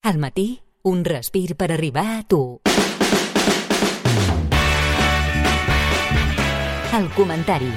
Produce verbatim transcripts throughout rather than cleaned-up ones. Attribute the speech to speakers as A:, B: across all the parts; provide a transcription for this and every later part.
A: Al matí, un respir per arribar a tu. El comentari.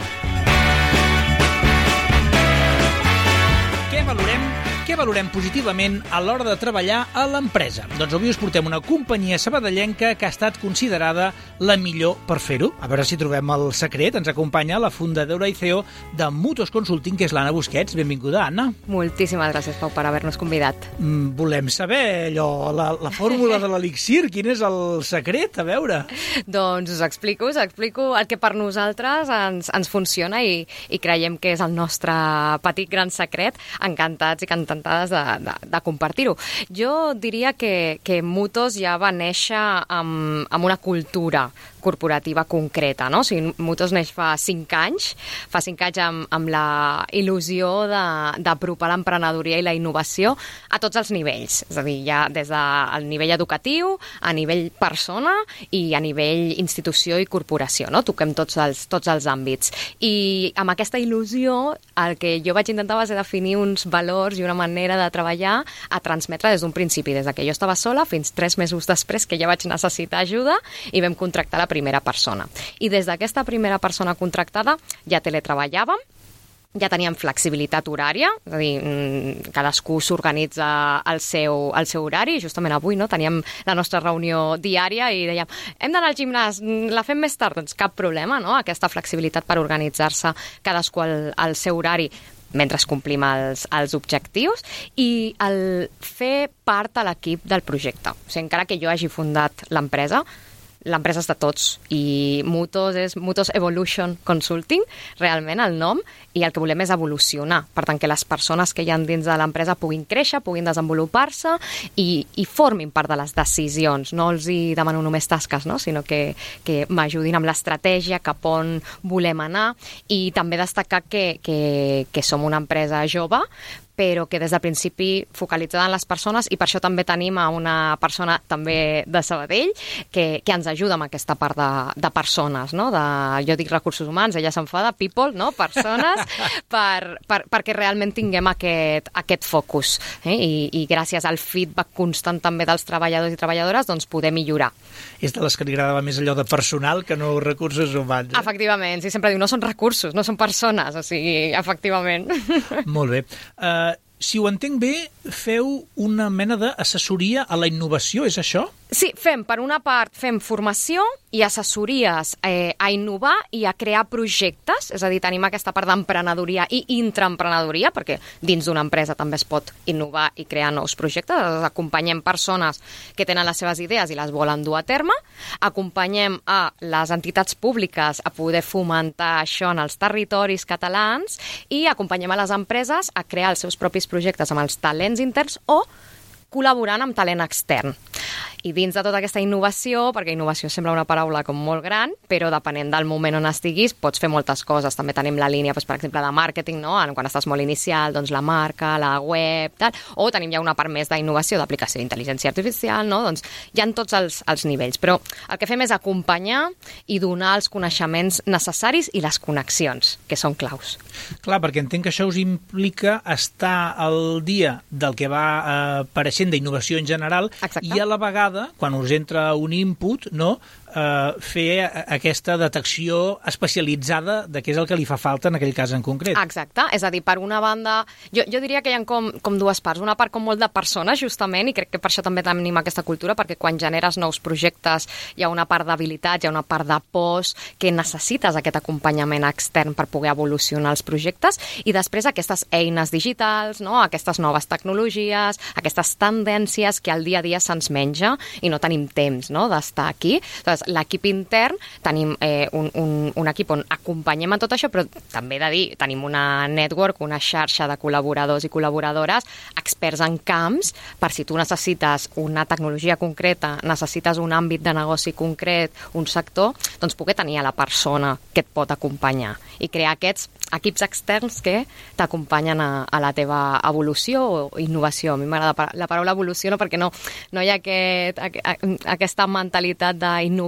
B: Què valorem, què valorem positivament a l'hora de treballar a l'empresa? Doncs avui us portem una companyia sabadellenca que ha estat considerada la millor per fer-ho. A veure si trobem el secret. Ens acompanya la fundadora i C E O de Mutos Consulting, que és l'Anna Busquets. Benvinguda, Anna.
C: Moltíssimes gràcies, Pau, per haver-nos convidat.
B: Mm, volem saber allò, la, la fórmula de l'elixir. Quin és el secret? A veure.
C: Doncs us explico, us explico el que per nosaltres ens, ens funciona i, i creiem que és el nostre petit gran secret. Encantats i encantades de, de, de compartir-ho. Jo diria que, que Mutos ja va néixer amb, amb una cultura corporativa concreta, no? O sigui, Mutos neix fa cinc anys, fa cinc anys amb, amb la il·lusió d'apropar l'emprenedoria i la innovació a tots els nivells, és a dir, ja des del nivell educatiu, a nivell persona i a nivell institució i corporació, no? Toquem tots els, tots els àmbits. I amb aquesta il·lusió el que jo vaig intentar va ser definir uns valors i una manera de treballar a transmetre des d'un principi, des que jo estava sola fins tres mesos després que ja vaig necessitar ajuda i vam contractar la primera persona. I des d'aquesta primera persona contractada ja teletreballàvem, ja teníem flexibilitat horària, és a dir, cadascú s'organitza el seu, el seu horari, i justament avui no, teníem la nostra reunió diària i dèiem, hem d'anar al gimnàs, la fem més tard, doncs cap problema, no? Aquesta flexibilitat per organitzar-se cadascú al, al seu horari mentre complim els, els objectius i el fer part a l'equip del projecte. O sigui, encara que jo hagi fundat l'empresa, l'empresa és de tots i Mutos és Mutos Evolution Consulting, realment el nom, i el que volem és evolucionar. Per tant, que les persones que hi ha dins de l'empresa puguin créixer, puguin desenvolupar-se i, i formin part de les decisions. No els hi demano només tasques, no? Sinó que, que m'ajudin amb l'estratègia, cap on volem anar, i també destacar que, que, que som una empresa jove, però que des del principi focalitzada en les persones, i per això també tenim a una persona també de Sabadell que, que ens ajuda amb aquesta part de, de persones, no? De, jo dic recursos humans, ella s'enfada, people, no? Persones, per, per, perquè realment tinguem aquest, aquest focus. Eh? I, I gràcies al feedback constant també dels treballadors i treballadores, doncs poder millorar.
B: És de les que li agradava més allò de personal que no recursos humans. Eh?
C: Efectivament, sí, sempre diu, no són recursos, no són persones, o sigui, efectivament.
B: Molt bé. Uh, si ho entenc bé, feu una mena d'assessoria a la innovació, és això?
C: Sí, fem, per una part, fem formació i assessories eh, a innovar i a crear projectes, és a dir, tenim aquesta part d'emprenedoria i intraemprenedoria, perquè dins d'una empresa també es pot innovar i crear nous projectes. Acompanyem persones que tenen les seves idees i les volen dur a terme, acompanyem a les entitats públiques a poder fomentar això en els territoris catalans i acompanyem a les empreses a crear els seus propis projectes amb els talents interns o col·laborant amb talent extern. I dins de tota aquesta innovació, perquè innovació sembla una paraula com molt gran, però depenent del moment on estiguis pots fer moltes coses. També tenim la línia, doncs, per exemple, de màrqueting, no? Quan estàs molt inicial, doncs la marca, la web, tal. O tenim ja una part més d'innovació, d'aplicació d'intel·ligència artificial, no? Doncs hi ha tots els, els nivells. Però el que fem és acompanyar i donar els coneixements necessaris i les connexions, que són claus.
B: Clar, perquè entenc que això us implica estar al dia del que va eh, apareixent d'innovació en general. Exacte. I a la vegada, quan us entra un input, no, eh, fer aquesta detecció especialitzada de què és el que li fa falta en aquell cas en concret.
C: Exacte, és a dir, per una banda, jo, jo diria que hi ha com, com dues parts, una part com molt de persones, justament, i crec que per això també tenim aquesta cultura, perquè quan generes nous projectes hi ha una part d'habilitats, hi ha una part de pors, que necessites aquest acompanyament extern per poder evolucionar els projectes, i després aquestes eines digitals, no? Aquestes noves tecnologies, aquestes tendències que al dia a dia se'ns menja i no tenim temps, no? D'estar aquí. Doncs l'equip intern tenim eh, un, un, un equip on acompanyem en tot això, però també he de dir, tenim una network, una xarxa de col·laboradors i col·laboradores experts en camps, per si tu necessites una tecnologia concreta, necessites un àmbit de negoci concret, un sector, doncs poder tenir a la persona que et pot acompanyar i crear aquests equips externs que t'acompanyen a, a la teva evolució o innovació. A mi m'agrada la paraula evolució, no? Perquè no, no hi ha aquest, aquesta mentalitat d'innovar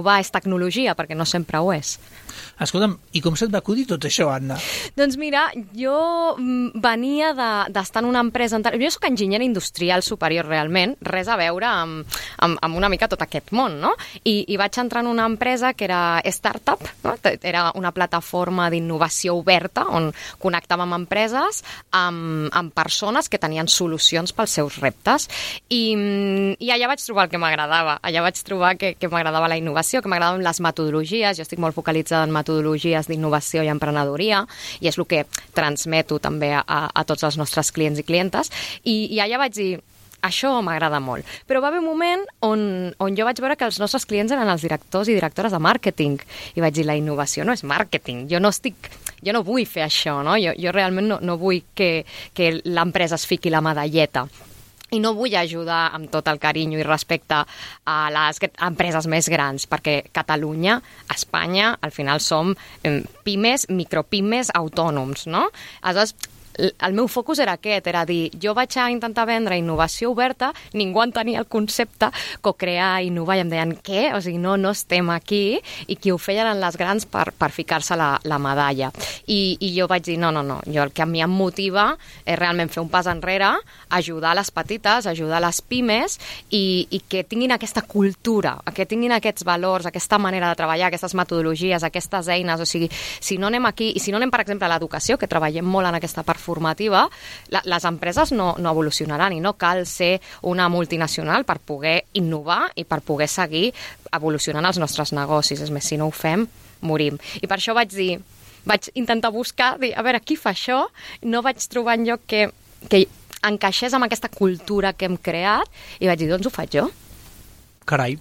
C: innovar és tecnologia, perquè no sempre ho és.
B: Escolta'm, i com se't va acudir tot això, Anna?
C: Doncs mira, jo venia d'estar en una empresa... Jo soc enginyera industrial superior, realment, res a veure amb, amb, amb una mica tot aquest món, no? I, i vaig entrar en una empresa que era startup, no? Era una plataforma d'innovació oberta on connectàvem empreses amb, amb persones que tenien solucions pels seus reptes. I, i allà vaig trobar el que m'agradava. Allà vaig trobar que, que m'agradava la innovació, que m'agradaven les metodologies. Jo estic molt focalitzada en metodologies d'innovació i emprenedoria, i és el que transmeto també a, a tots els nostres clients i clientes, i, i allà vaig dir, això m'agrada molt. Però va haver un moment on, on jo vaig veure que els nostres clients eren els directors i directores de màrqueting, i vaig dir, la innovació no és màrqueting, jo no estic... Jo no vull fer això, no? Jo, jo realment no, no vull que, que l'empresa es fiqui la medalleta. I no vull ajudar amb tot el carinyo i respecte a les empreses més grans, perquè Catalunya, Espanya, al final som pimes, micropimes, autònoms, no? Aleshores, el meu focus era aquest, era dir, jo vaig a intentar vendre innovació oberta, ningú en tenia el concepte, co-crear, innovar, i em deien, què? O sigui, no, no estem aquí, i qui ho feien eren les grans per, per ficar-se la, la medalla. I, I jo vaig dir, no, no, no, jo el que a mi em motiva és realment fer un pas enrere, ajudar les petites, ajudar les pimes, i, i que tinguin aquesta cultura, que tinguin aquests valors, aquesta manera de treballar, aquestes metodologies, aquestes eines, o sigui, si no anem aquí, i si no anem, per exemple, a l'educació, que treballem molt en aquesta part formativa, la, les empreses no, no evolucionaran, i no cal ser una multinacional per poder innovar i per poder seguir evolucionant els nostres negocis. És més, si no ho fem, morim. I per això vaig dir, vaig intentar buscar, dir, a veure, qui fa això? No vaig trobar enlloc que, que encaixés amb aquesta cultura que hem creat, i vaig dir, doncs ho faig jo.
B: Carai.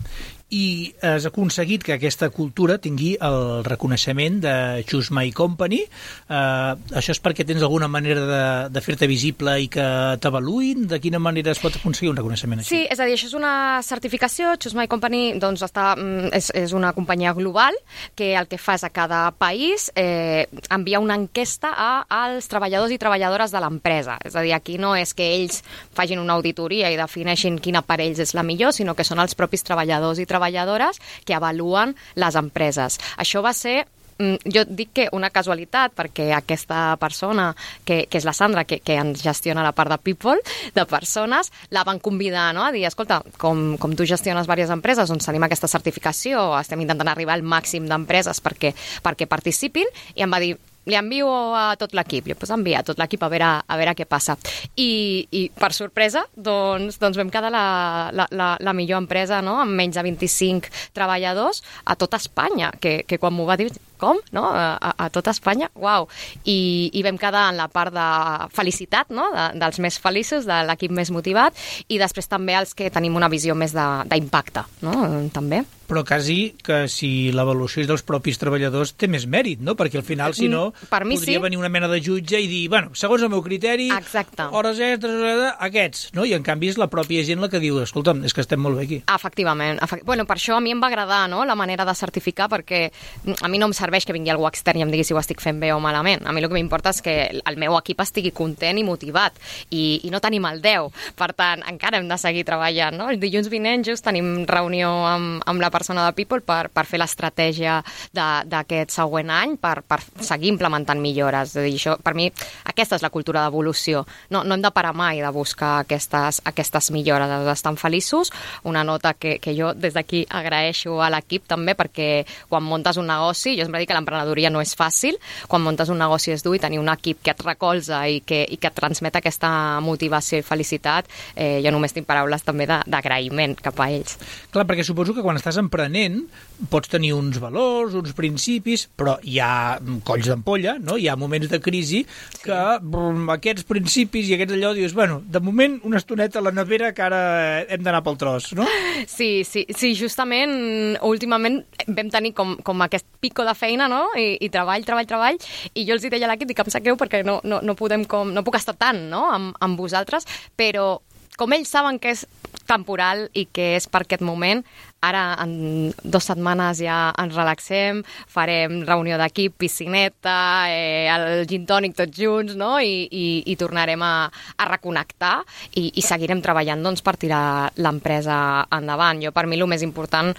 B: I has aconseguit que aquesta cultura tingui el reconeixement de Choose My Company. Uh, això és perquè tens alguna manera de, de fer-te visible i que t'avaluïn? De quina manera es pot aconseguir un reconeixement així?
C: Sí, és a dir, això és una certificació. Choose My Company doncs, està, és, és una companyia global que el que fa és a cada país eh, enviar una enquesta a, als treballadors i treballadores de l'empresa. És a dir, aquí no és que ells facin una auditoria i defineixin quina per ells és la millor, sinó que són els propis treballadors i treballadores treballadores que avaluen les empreses. Això va ser, jo dic que una casualitat, perquè aquesta persona, que, que és la Sandra, que, que ens gestiona la part de people, de persones, la van convidar, no?, a dir, escolta, com, com tu gestiones diverses empreses, doncs tenim aquesta certificació, estem intentant arribar al màxim d'empreses perquè, perquè participin, i em va dir, li envio a tot l'equip. Jo, doncs envia a tot l'equip a veure, a veure què passa. I, i per sorpresa, doncs, doncs vam quedar la, la, la, la millor empresa, no?, amb menys de vint-i-cinc treballadors a tot Espanya, que, que quan m'ho va dir, com? No? A, a tot Espanya? Uau! I, I vam quedar en la part de felicitat, no?, de, dels més feliços, de l'equip més motivat, i després també els que tenim una visió més d'impacte, no?, també.
B: Però quasi que si l'avaluació és dels propis treballadors té més mèrit, no? Perquè al final, si no, podria
C: sí.
B: venir una mena de jutge i dir, bueno, segons el meu criteri,
C: exacte,
B: hores extres, aquests, no? I en canvi és la pròpia gent la que diu, escolta'm, és que estem molt bé aquí.
C: Efectivament. Efect... Bueno, per això a mi em va agradar, no?, la manera de certificar, perquè a mi no em serveix que vingui algú extern i em digui si ho estic fent bé o malament. A mi el que m'importa és que el meu equip estigui content i motivat, i, i no tenim el deu. Per tant, encara hem de seguir treballant, no? El dilluns vinent just tenim reunió amb, amb la persona de People per, per fer l'estratègia d'aquest següent any, per, per seguir implementant millores. És a dir, això, per mi, aquesta és la cultura d'evolució. No, no hem de parar mai de buscar aquestes, aquestes millores. Estan feliços. Una nota que, que jo des d'aquí agraeixo a l'equip també, perquè quan muntes un negoci, jo sempre dic que l'emprenedoria no és fàcil, quan muntes un negoci és dur, i tenir un equip que et recolza i que, i que et transmet aquesta motivació i felicitat, eh, jo només tinc paraules també d'agraïment cap a ells.
B: Clar, perquè suposo que quan estàs emprenent pots tenir uns valors, uns principis, però hi ha colls d'ampolla, no? Hi ha moments de crisi que sí. Brum, aquests principis i aquests allò dius, bueno, de moment una estoneta a la nevera que ara hem d'anar pel tros, no?
C: Sí, sí, sí, justament últimament vam tenir com, com aquest pico de feina, no? I, i treball, treball, treball, i jo els hi deia a l'equip, dic, em sap greu perquè no, no, no, podem com, no puc estar tant, no?, amb, amb vosaltres, però com ells saben que és temporal i que és per aquest moment, ara en dues setmanes ja ens relaxem, farem reunió d'equip, piscineta, eh, el gin tònic tots junts, no?, i, i, i tornarem a, a reconnectar i, i seguirem treballant doncs, per tirar l'empresa endavant. Jo, per mi, el més important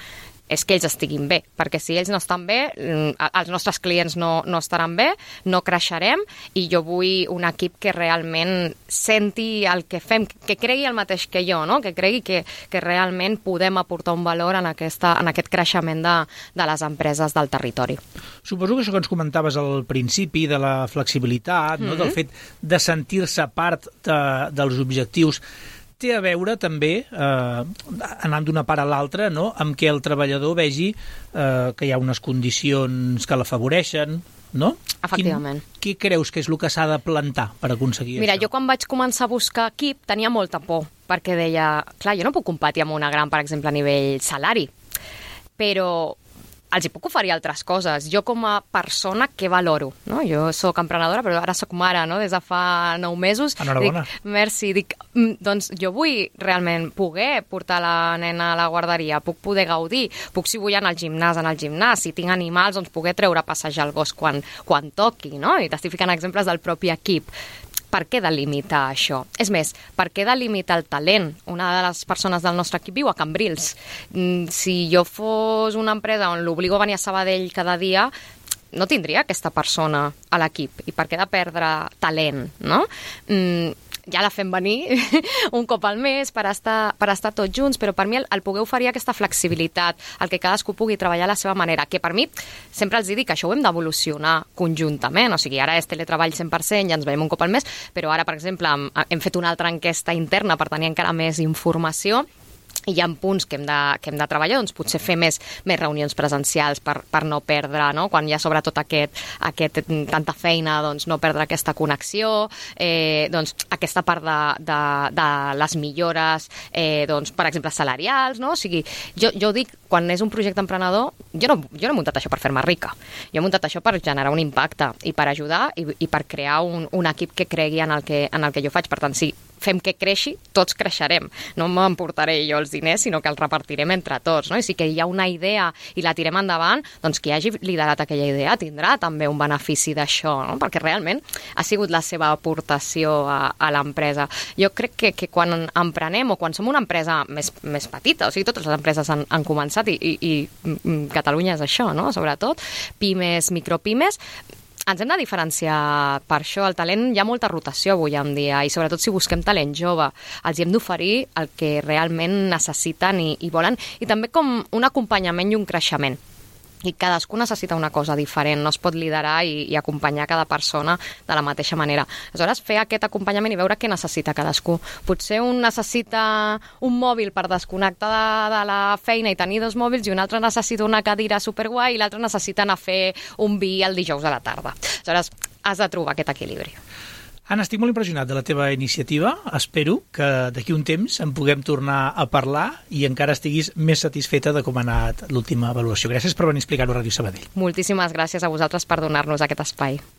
C: és que ells estiguin bé, perquè si ells no estan bé, els nostres clients no, no estaran bé, no creixerem, i jo vull un equip que realment senti el que fem, que cregui el mateix que jo, no? Que cregui que, que realment podem aportar un valor en, aquesta, en aquest creixement de, de les empreses del territori.
B: Suposo que això que ens comentaves al principi, de la flexibilitat, mm-hmm. no? Del fet de sentir-se part de, dels objectius, té a veure també, eh, anant d'una part a l'altra, no? Amb què el treballador vegi eh, que hi ha unes condicions que l'afavoreixen, no?
C: Efectivament.
B: Quin, què creus que és el que s'ha de plantar per aconseguir
C: Mira,
B: això?
C: jo quan vaig començar a buscar equip tenia molta por, perquè deia, clar, jo no puc competir amb una gran, per exemple, a nivell salari, però els hi puc oferir altres coses. Jo com a persona, què valoro? No? Jo soc emprenedora, però ara soc mare, no? Des de fa nou mesos.
B: Enhorabona.
C: Dic, merci, dic, doncs jo vull realment poder portar la nena a la guarderia, puc poder gaudir, puc, si vull anar al gimnàs, anar al gimnàs, si tinc animals, doncs poder treure a passejar el gos quan, quan toqui, no? I t'estic ficant exemples del propi equip. Per què delimitar això? És més, per què delimitar el talent? Una de les persones del nostre equip viu a Cambrils. Si jo fos una empresa on l'obligo a venir a Sabadell cada dia, no tindria aquesta persona a l'equip. I per què de perdre talent, no? Mm, ja la fem venir un cop al mes per estar, per estar tots junts, però per mi el, el poder oferir aquesta flexibilitat, el que cadascú pugui treballar a la seva manera, que per mi sempre els dic que això ho hem d'evolucionar conjuntament, o sigui, ara és teletreball cent per cent, ja ens veiem un cop al mes, però ara, per exemple, hem, hem fet una altra enquesta interna per tenir encara més informació, i hi ha punts que hem de, que hem de treballar, doncs potser fer més, més reunions presencials per, per no perdre, no? Quan hi ha sobretot aquest, aquest, tanta feina, doncs no perdre aquesta connexió, eh, doncs aquesta part de, de, de les millores, eh, doncs, per exemple, salarials, no? O sigui, jo, jo dic, quan és un projecte emprenedor, jo no, jo no he muntat això per fer-me rica, jo he muntat això per generar un impacte i per ajudar i, i per crear un, un equip que cregui en el que, en el que jo faig. Per tant, si fem que creixi, tots creixerem. No m'emportaré jo els diners, sinó que els repartirem entre tots, no? I si que hi ha una idea i la tirem endavant, doncs qui hagi liderat aquella idea tindrà també un benefici d'això, no? Perquè realment ha sigut la seva aportació a, a l'empresa. Jo crec que, que quan emprenem o quan som una empresa més, més petita, o sigui, totes les empreses han, han començat i, i, i Catalunya és això, no? Sobretot, pimes, micropimes, ens hem de diferenciar per això. El talent, hi ha molta rotació avui en dia i sobretot si busquem talent jove, els hi hem d'oferir el que realment necessiten i, i volen, i també com un acompanyament i un creixement. I cadascú necessita una cosa diferent, no es pot liderar i, i acompanyar cada persona de la mateixa manera. Aleshores, fer aquest acompanyament i veure què necessita cadascú. Potser un necessita un mòbil per desconnectar de, de la feina i tenir dos mòbils, i un altre necessita una cadira superguai i l'altre necessita anar a fer un vi el dijous a la tarda. Aleshores, has de trobar aquest equilibri.
B: Anna, estic molt impressionat de la teva iniciativa. Espero que d'aquí un temps en puguem tornar a parlar i encara estiguis més satisfeta de com ha anat l'última avaluació. Gràcies per venir a explicar-ho a Ràdio Sabadell.
C: Moltíssimes gràcies a vosaltres per donar-nos aquest espai.